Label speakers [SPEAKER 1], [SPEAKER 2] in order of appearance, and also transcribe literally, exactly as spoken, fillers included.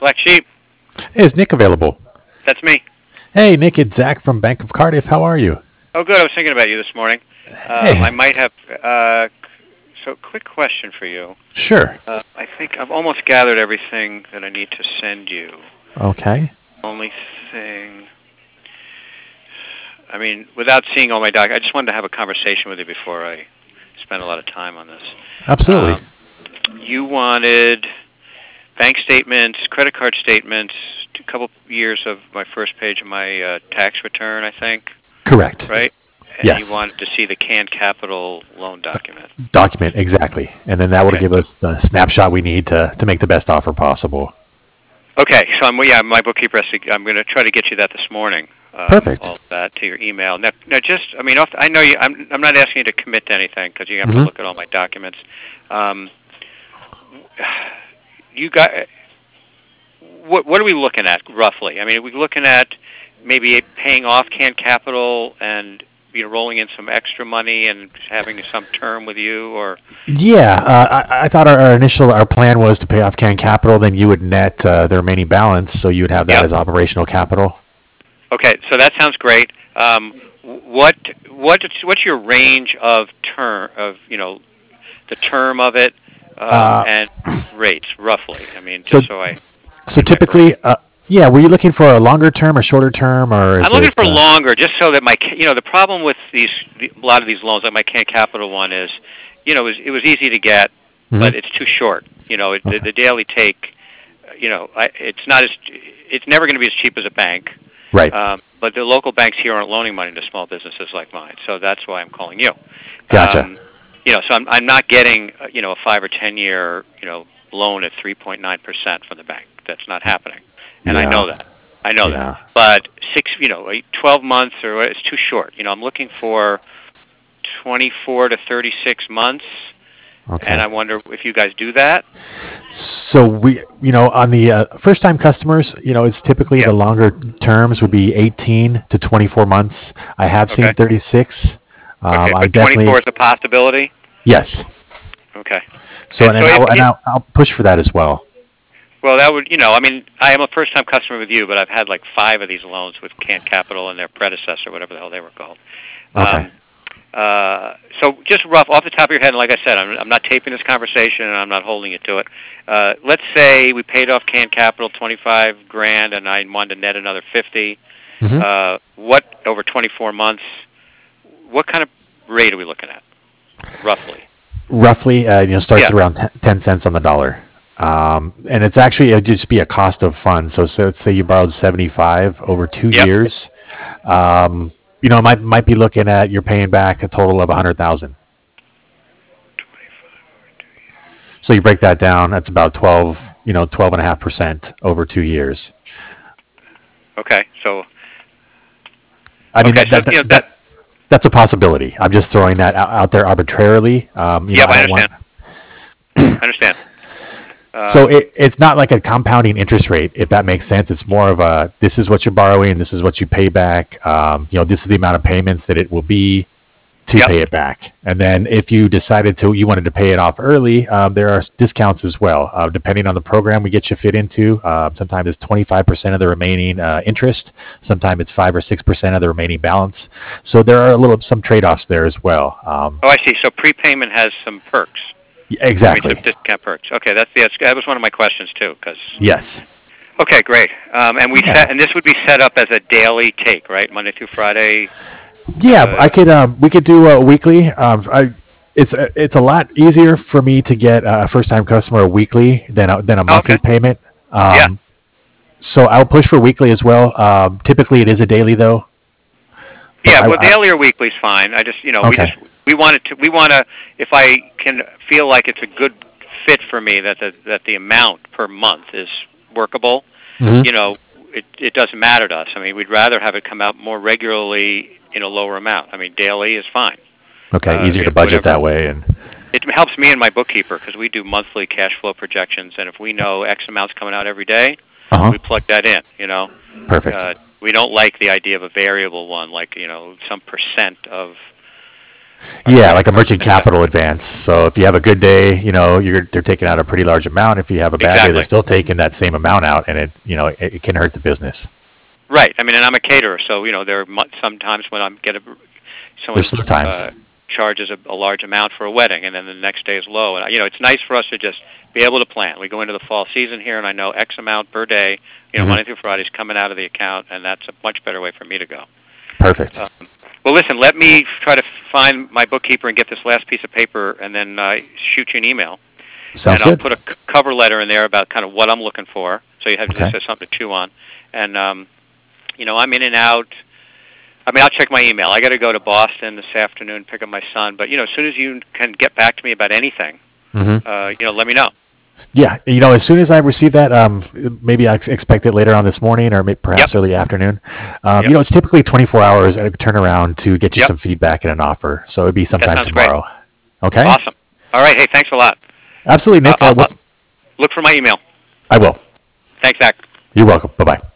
[SPEAKER 1] Black Sheep,
[SPEAKER 2] Hey, is Nick available?
[SPEAKER 1] that's me.
[SPEAKER 2] Hey, Nick, it's Zach from Bank of Cardiff. How are you?
[SPEAKER 1] Oh, good. I was thinking about you this morning. Um, I
[SPEAKER 2] Hey,
[SPEAKER 1] might have. Uh, so, quick question for you.
[SPEAKER 2] sure.
[SPEAKER 1] Uh, I think I've almost gathered everything that I need to send you.
[SPEAKER 2] Okay.
[SPEAKER 1] Only thing. I mean, without seeing all my doc, I just wanted to have a conversation with you before I spend a lot of time on this.
[SPEAKER 2] Absolutely.
[SPEAKER 1] Um, you wanted bank statements, credit card statements, a couple years of my first page of my uh, tax return, I think,
[SPEAKER 2] Correct.
[SPEAKER 1] right? And you
[SPEAKER 2] Yes.
[SPEAKER 1] wanted to see the canned capital loan document.
[SPEAKER 2] Document, exactly. And then that would
[SPEAKER 1] Okay.
[SPEAKER 2] give us the snapshot we need to, to make the best offer possible.
[SPEAKER 1] Okay, so I'm yeah, my bookkeeper. has to- I'm going to try to get you that this morning. Um,
[SPEAKER 2] Perfect.
[SPEAKER 1] all that to your email. Now, now just I mean, off, I know you. I'm I'm not asking you to commit to anything because you have to
[SPEAKER 2] hmm
[SPEAKER 1] look at all my documents. Um, you got what? What are we looking at roughly? I mean, are we looking at maybe paying off canned capital and you know rolling in some extra money and having some term with you, or
[SPEAKER 2] Yeah, uh, I, I thought our, our initial our plan was to pay off Can Capital, then you would net uh, the remaining balance, so you would have that
[SPEAKER 1] yeah.
[SPEAKER 2] as operational capital.
[SPEAKER 1] Okay, so that sounds great. Um, what what what's your range of term of you know the term of it um,
[SPEAKER 2] Uh,
[SPEAKER 1] and rates roughly? I mean,
[SPEAKER 2] so
[SPEAKER 1] just so I
[SPEAKER 2] so
[SPEAKER 1] get my brain.
[SPEAKER 2] typically, uh, yeah, were you looking for a longer term or shorter term, or
[SPEAKER 1] I'm
[SPEAKER 2] is
[SPEAKER 1] looking
[SPEAKER 2] it?
[SPEAKER 1] for
[SPEAKER 2] Uh,
[SPEAKER 1] longer, just so that my ca- you know the problem with these the, a lot of these loans, like my Can Capital one, is you know it was, it was easy to get,
[SPEAKER 2] mhm.
[SPEAKER 1] but it's too short. You know, it, the,
[SPEAKER 2] Okay.
[SPEAKER 1] the daily take, uh, you know, I, it's not as it's never going to be as cheap as a bank.
[SPEAKER 2] Right.
[SPEAKER 1] Um, but the local banks here aren't loaning money to small businesses like mine, so that's why I'm calling you.
[SPEAKER 2] Gotcha.
[SPEAKER 1] Um, you know, so I'm I'm not getting uh, you know a five or ten year you know loan at three point nine percent from the bank. That's not happening, and I
[SPEAKER 2] Yeah.
[SPEAKER 1] know that. I know that.
[SPEAKER 2] Yeah.
[SPEAKER 1] But six, you know, like twelve months or what, it's too short. You know, I'm looking for twenty-four to thirty-six months, and
[SPEAKER 2] Okay.
[SPEAKER 1] I wonder if you guys do that.
[SPEAKER 2] So we, you know, on the uh, first-time customers, you know, it's typically
[SPEAKER 1] Yeah.
[SPEAKER 2] the longer terms would be eighteen to twenty-four months. I have seen
[SPEAKER 1] Okay.
[SPEAKER 2] thirty-six. Um,
[SPEAKER 1] Okay.
[SPEAKER 2] I'm
[SPEAKER 1] But twenty-four
[SPEAKER 2] definitely
[SPEAKER 1] is a possibility.
[SPEAKER 2] yes.
[SPEAKER 1] Okay.
[SPEAKER 2] So
[SPEAKER 1] And
[SPEAKER 2] and,
[SPEAKER 1] so
[SPEAKER 2] and
[SPEAKER 1] if
[SPEAKER 2] I'll and
[SPEAKER 1] it,
[SPEAKER 2] I'll, I'll push for that as well.
[SPEAKER 1] well, that would, you know, I mean, I am a first-time customer with you, but I've had like five of these loans with Can Capital and their predecessor, whatever the hell they were called.
[SPEAKER 2] Okay.
[SPEAKER 1] Um, uh, so just rough, off the top of your head, and like I said, I'm, I'm not taping this conversation and I'm not holding you to it. Uh, let's say we paid off Can Capital twenty-five grand and I wanted to net another fifty.
[SPEAKER 2] hmm
[SPEAKER 1] Uh, what, over twenty-four months, what kind of rate are we looking at, roughly?
[SPEAKER 2] Roughly, uh, you know, starts
[SPEAKER 1] Yeah.
[SPEAKER 2] around ten, ten cents on the dollar. Um, and it's actually it'd just be a cost of funds. So, so let's say you borrowed seventy-five over two
[SPEAKER 1] Yep.
[SPEAKER 2] years. Um, you know, might might be looking at you're paying back a total of a hundred thousand. So you break that down, that's about twelve, you know, twelve and a half percent over two years.
[SPEAKER 1] Okay. So,
[SPEAKER 2] I mean
[SPEAKER 1] okay.
[SPEAKER 2] that
[SPEAKER 1] So,
[SPEAKER 2] that
[SPEAKER 1] you know,
[SPEAKER 2] that,
[SPEAKER 1] that,
[SPEAKER 2] that that's a possibility. I'm just throwing that out, out there arbitrarily. Um, you know,
[SPEAKER 1] yep,
[SPEAKER 2] I
[SPEAKER 1] I
[SPEAKER 2] don't want.
[SPEAKER 1] understand. I understand.
[SPEAKER 2] So
[SPEAKER 1] Um,
[SPEAKER 2] it, it's not like a compounding interest rate, if that makes sense. It's more of a this is what you're borrowing, this is what you pay back. Um, you know, this is the amount of payments that it will be to
[SPEAKER 1] yep.
[SPEAKER 2] pay it back. And then if you decided to, you wanted to pay it off early, um, there are discounts as well. Uh, depending on the program we get you fit into, uh, sometimes it's twenty-five percent of the remaining uh, interest. Sometimes it's five or six percent of the remaining balance. So there are a little some trade-offs there as well. Um,
[SPEAKER 1] Oh, I see. So prepayment has some perks. I mean, some
[SPEAKER 2] exactly.
[SPEAKER 1] discount perks. Okay, that's the that was one of my questions too. Because
[SPEAKER 2] Yes.
[SPEAKER 1] okay, great. Um, and we
[SPEAKER 2] Yeah.
[SPEAKER 1] set and this would be set up as a daily take, right? Monday through Friday.
[SPEAKER 2] Yeah, I
[SPEAKER 1] Uh,
[SPEAKER 2] could. Um, we could do uh, weekly. Um, I, it's a, it's a lot easier for me to get a first-time customer weekly than a, than a
[SPEAKER 1] oh, okay.
[SPEAKER 2] monthly payment.
[SPEAKER 1] Yeah.
[SPEAKER 2] Um, So I'll push for weekly as well. Um, typically, it is a daily though. But
[SPEAKER 1] Yeah.
[SPEAKER 2] I,
[SPEAKER 1] Well,
[SPEAKER 2] I
[SPEAKER 1] daily or weekly is fine. I just you know we just
[SPEAKER 2] okay,
[SPEAKER 1] we wanted to we want to if I can feel like it's a good fit for me that the that the amount per month is workable.
[SPEAKER 2] hmm
[SPEAKER 1] You know, it it doesn't matter to us. I mean, we'd rather have it come out more regularly in a lower amount. I mean, daily is fine.
[SPEAKER 2] okay,
[SPEAKER 1] Uh,
[SPEAKER 2] easier
[SPEAKER 1] you
[SPEAKER 2] to
[SPEAKER 1] know,
[SPEAKER 2] budget
[SPEAKER 1] whatever.
[SPEAKER 2] that way, and
[SPEAKER 1] It helps me and my bookkeeper because we do monthly cash flow projections, and if we know X amounts coming out every day,
[SPEAKER 2] uh
[SPEAKER 1] we
[SPEAKER 2] huh,
[SPEAKER 1] plug that in. You know,
[SPEAKER 2] perfect.
[SPEAKER 1] uh, we don't like the idea of a variable one, like you know some percent of
[SPEAKER 2] Yeah, like a merchant capital advance. So if you have a good day, you know, you're they're taking out a pretty large amount. If you have a bad
[SPEAKER 1] Exactly.
[SPEAKER 2] day, they're still taking that same amount out, and it, you know, it, it can hurt the business.
[SPEAKER 1] Right. I mean, and I'm a caterer, so you know, there are some times when I'm get a someone
[SPEAKER 2] There's sometimes.
[SPEAKER 1] uh, charges a, a large amount for a wedding, and then the next day is low. And you know, it's nice for us to just be able to plan. We go into the fall season here, and I know X amount per day, you know,
[SPEAKER 2] Mhm.
[SPEAKER 1] Monday through Friday is coming out of the account, and that's a much better way for me to go.
[SPEAKER 2] Perfect.
[SPEAKER 1] Um, well, listen, let me try to find my bookkeeper and get this last piece of paper, and then uh, shoot you an email.
[SPEAKER 2] Sounds
[SPEAKER 1] and I'll
[SPEAKER 2] good.
[SPEAKER 1] put a c- cover letter in there about kind of what I'm looking for, so you have
[SPEAKER 2] Okay.
[SPEAKER 1] just something to chew on. And um, you know, I'm in and out. I mean, I'll check my email. I got to go to Boston this afternoon, pick up my son. But you know, as soon as you can get back to me about anything,
[SPEAKER 2] hmm
[SPEAKER 1] uh, you know, let me know.
[SPEAKER 2] Yeah, you know, as soon as I receive that, um, maybe I ex- expect it later on this morning or may- perhaps
[SPEAKER 1] Yep.
[SPEAKER 2] early afternoon. Um,
[SPEAKER 1] Yep.
[SPEAKER 2] You know, it's typically twenty-four hours at a turnaround to get you
[SPEAKER 1] Yep.
[SPEAKER 2] some feedback and an offer. So it'd be
[SPEAKER 1] That
[SPEAKER 2] sometime
[SPEAKER 1] sounds great.
[SPEAKER 2] tomorrow. Okay.
[SPEAKER 1] Awesome. All right. Hey, thanks a lot.
[SPEAKER 2] Absolutely,
[SPEAKER 1] Uh,
[SPEAKER 2] Nick. Uh,
[SPEAKER 1] I'll, I'll
[SPEAKER 2] what's,
[SPEAKER 1] look for my email.
[SPEAKER 2] I will.
[SPEAKER 1] Thanks, Zach.
[SPEAKER 2] You're welcome. Bye bye.